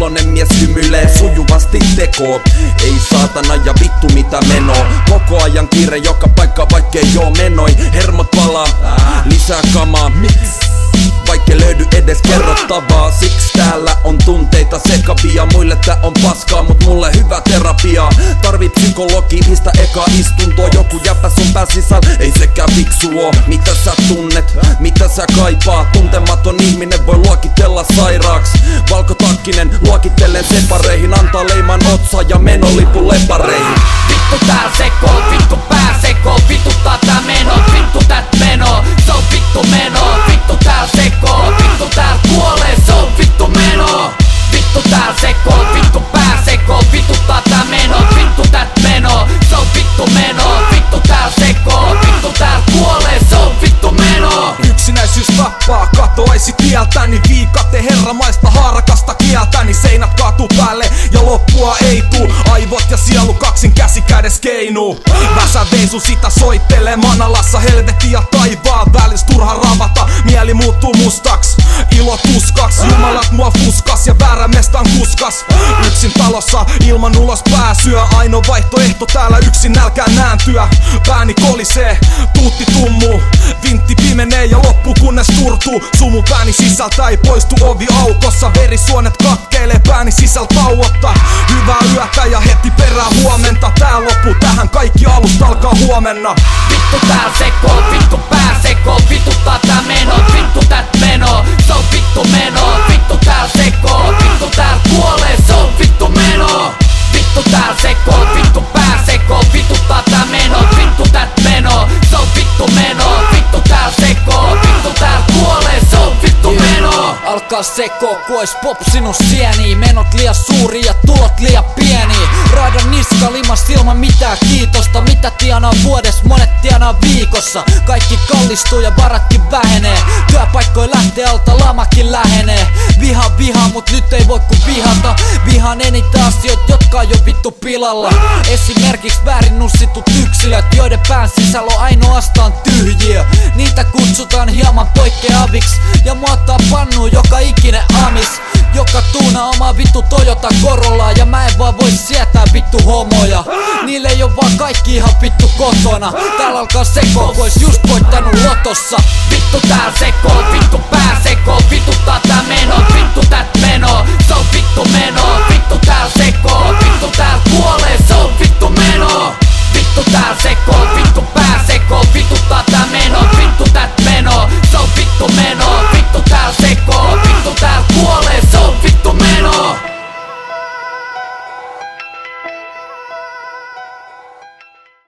iloinen mies hymyilee sujuvasti tekoo. Ei saatana ja vittu mitä menoo. Koko ajan kiire joka paikka vaikkei joo menoi. Hermot palaa, lisää kamaa. Vaikka löydy edes kerrottavaa. Siksi täällä on tunteita sekavia. Muille tää on paskaa, mut mulle hyvä terapia. Tarvii psykologi, pistä eka istuntoa. Joku jäppä sun pää sisällä, ei sekään fiksu oo. Mitä sä tunnet, mitä sä kaipaat? Tuntematon ihminen voi luokitella sairaaks. Valkotakkinen luokitellen separeihin. Antaa leiman otsa ja menolipun lepareihin. Vittu tää sekoo, vittu pää sekoo. Vituttaa tää meno, vittu tät meno. Se on vittu meno, vittu tää sekoo. Vittu tää kuolee, se on vittu meno. Vittu tää sekoo, vittu pää sekoo. Vituttaa tää meno, vittu tät meno. Se on vittu meno, vittu tää sekoo. Vittu tää kuolee, se on vittu meno. Yksinäisyys tappaa, katoaisi tieltäni. Viikate herramaista haarakasta kieltäni. Seinät kaatuu päälle ja loppua ei tuu. Aivot ja sielu kaksin käsi kädes keinuu. Väsä veisu sitä soittelee manalassa. Helvetti ja taivaan välis turha ravata. Mieli muuttuu mustaks, ilo tuskaks. Jumalat mua fuskas ja väärä mestan kuskas. Yksin talossa ilman ulos pääsyä. Ainoa vaihtoehto täällä yksin nälkään nääntyä. Pääni kolisee, tuutti tummuu. Vintti pimenee ja loppu kunnes turtuu. Sumu pääni sisältä ei poistu ovi aukossa. Verisuonet katkeilee pääni sisällä tauotta. Hyvää yötä ja heti perään huomenta. Tää loppuu tähän, kaikki alusta alkaa huomenna. Vittu tää sekoo, vittu pää sekoo. Vituttaa tää meno, vittu tät meno. Se on vittu meno, vittu tää sekoo. Vittu tää kuolee, se on vittu meno. Vittu tää sekoo, vittu pää sekoo. Vituttaa tää meno, vittu tät meno. Se on vittu meno, vittu tää sekoo. Vittu tää kuolee, se on vittu meno. Alkaa sekoo, kun ois pop sinun sieni. Menot liian suuri ja tulot liian pieni. Raidan niska limas ilman mitään kiitosta. Mitä tienaa vuodessa, monet tienaa viikossa. Kaikki kallistuu ja varatkin vähenee. Työpaikkoi lähtee alta, lamakin lähenee. Viha, mut nyt ei voi kun vihata. Vihaan enitä asioita, jotka on jo vittu pilalla. Esimerkiksi väärin nussitut yksilöt, joiden pään sisällä on ainoastaan tyhjiö. Niitä kutsutaan hieman poikkeaviksi ja muottaa pannuun joka ikinen amis. Joka tuunaa omaa vittu Toyota Corollaa. Ja mä en vaan voi sietää vittu homoja. Niille ei oo vaan kaikki ihan vittu kotona. Täällä alkaa sekoo, kun ois just voittanut lotossa. Vittu tää sekoo, vittu pää